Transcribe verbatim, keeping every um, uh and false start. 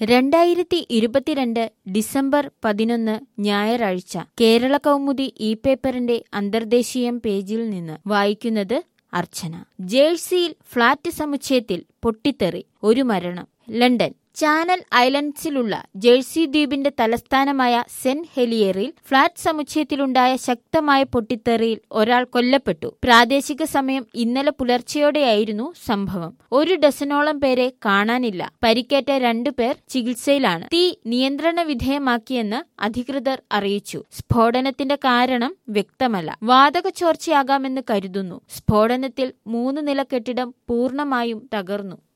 രണ്ടായിരത്തി ഇരുപത്തിരണ്ട് ഡിസംബർ പതിനൊന്ന് ഞായറാഴ്ച കേരള കൗമുദി ഇ പേപ്പറിന്റെ അന്തർദേശീയം പേജിൽ നിന്ന് വായിക്കുന്നത് അർച്ചന. ജേഴ്സിയിൽ ഫ്ളാറ്റ് സമുച്ചയത്തിൽ പൊട്ടിത്തെറി, ഒരു മരണം. ലണ്ടൻ. ചാനൽ ഐലൻഡ്സിലുള്ള ജേഴ്സി ദ്വീപിന്റെ തലസ്ഥാനമായ സെന്റ് ഹെലിയറിൽ ഫ്ളാറ്റ് സമുച്ചയത്തിലുണ്ടായ ശക്തമായ പൊട്ടിത്തെറിയിൽ ഒരാൾ കൊല്ലപ്പെട്ടു. പ്രാദേശിക സമയം ഇന്നലെ പുലർച്ചെയോടെയായിരുന്നു സംഭവം. ഒരു ഡസനോളം പേരെ കാണാനില്ല. പരിക്കേറ്റ രണ്ടുപേർ ചികിത്സയിലാണ്. തീ നിയന്ത്രണ വിധേയമാക്കിയെന്ന് അധികൃതർ അറിയിച്ചു. സ്ഫോടനത്തിന്റെ കാരണം വ്യക്തമല്ല. വാതക ചോർച്ചയാകാമെന്ന് കരുതുന്നു. സ്ഫോടനത്തിൽ മൂന്ന് നില കെട്ടിടം പൂർണ്ണമായും തകർന്നു.